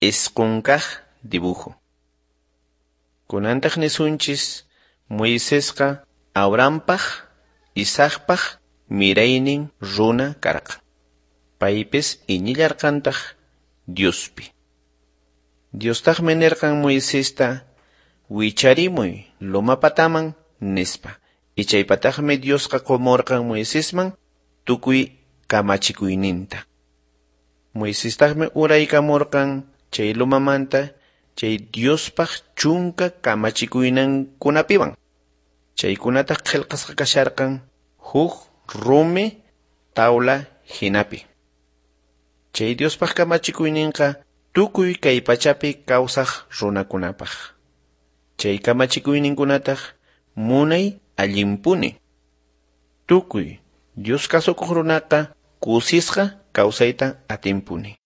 isqunkaq dibujo. Kunantaq nisunchis Moisesqa Abrahampaq, Isaacpaq miraynin runa karqa. Paypis iñillarqantaq Diospi. Diostaqmi nirqan Moisesta wicharimuy lumapataman nispa. Ichaypataqmi Diosqa qumurqan Moisesman tukuy kamachikuyninta. Moisestaqmi uraykamurqan chay lumamanta chay Diospaq chunka kamachikuynankunapiwan. Chaykunataq qillqasqa kasharqan huk rumi tawla hinapi. Chay Diospaq kamachikuyninqa tukuy kay pachapi kawsaq runakunapaq. Chay kamachikuyninkunataq munay allinpuni. Tukuy Dios kasukuq runaqa kusisqa kawsayta atinpuni.